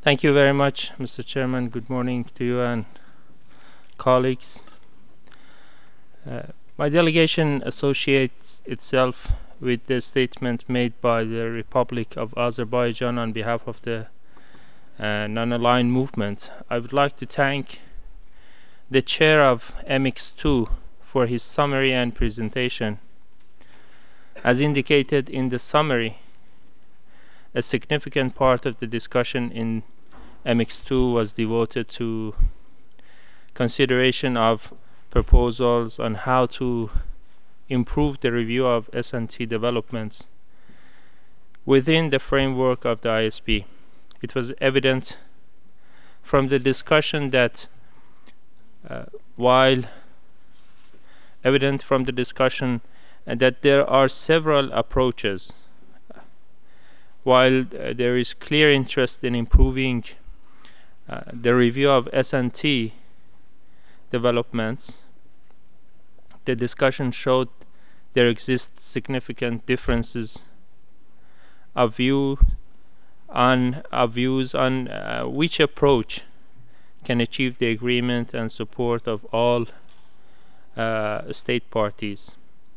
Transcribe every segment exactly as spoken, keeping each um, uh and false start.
Thank you very much, Mister Chairman. Good morning to you and colleagues. Uh, my delegation associates itself with the statement made by the Republic of Azerbaijan on behalf of the uh, non-aligned movement. I would like to thank the chair of M X two for his summary and presentation. As indicated in the summary, a significant part of the discussion in M X two was devoted to consideration of proposals on how to improve the review of S N T developments within the framework of the I S P. It was evident from the discussion that uh, while evident from the discussion uh, that there are several approaches. While uh, there is clear interest in improving uh, the review of S N T developments, the discussion showed there exist significant differences of view on of views on uh, which approach can achieve the agreement and support of all uh, state parties.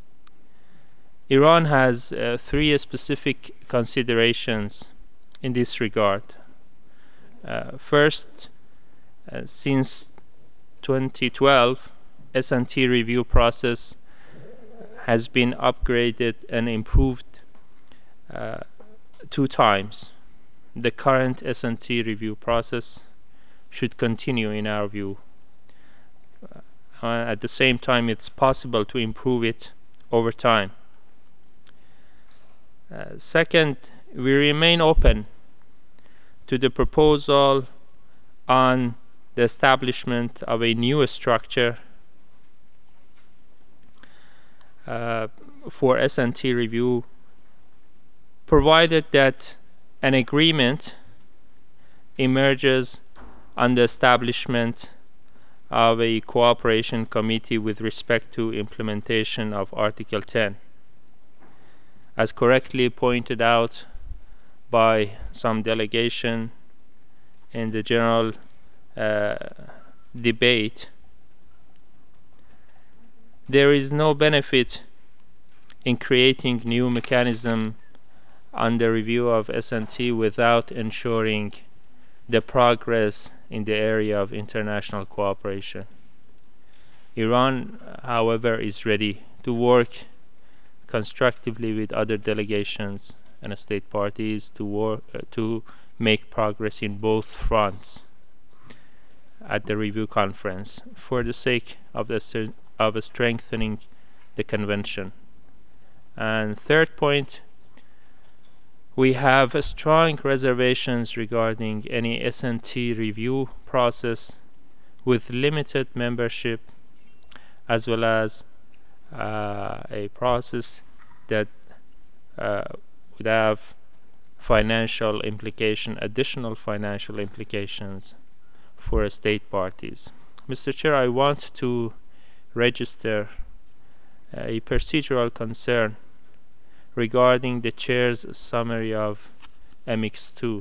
Iran has uh, three specific considerations in this regard. Uh, first, uh, since twenty twelve, S N T review process has been upgraded and improved uh, two times. The current S N T review process should continue in our view. Uh, at the same time, it's possible to improve it over time. Uh, second, we remain open to the proposal on the establishment of a new structure uh, for S N T review, provided that an agreement emerges on the establishment of a cooperation committee with respect to implementation of Article ten. As correctly pointed out by some delegation in the general uh, debate, there is no benefit in creating new mechanism on the review of S N T without ensuring the progress in the area of international cooperation. Iran, however, is ready to work constructively with other delegations and state parties to work uh, to make progress in both fronts at the review conference for the sake of the of strengthening the convention. And third point, we have strong reservations regarding any S N T review process with limited membership, as well as uh, a process that uh, would have financial implication, additional financial implications for state parties. Mister Chair, I want to register a procedural concern regarding the chair's summary of M X two.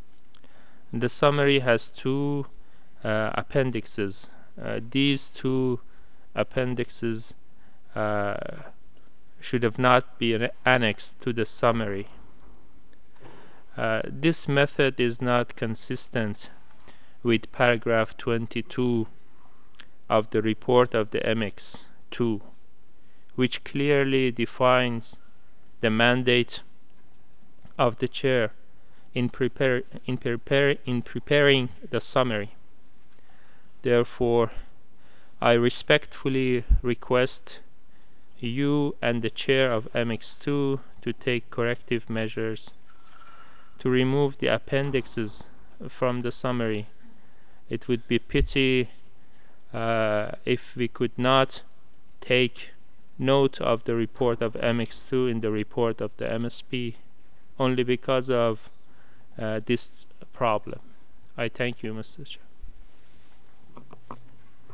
The summary has two uh, appendixes. Uh, these two appendixes uh, should have not been annexed to the summary. Uh, this method is not consistent with paragraph twenty-two of the report of the M X two, which clearly defines the mandate of the chair in, prepare, in, prepare, in preparing the summary. Therefore, I respectfully request you and the chair of M X two to take corrective measures to remove the appendixes from the summary. It would be pity uh, if we could not take note of the report of M X two in the report of the M S P only because of uh, this problem. I thank you, Mister Chair.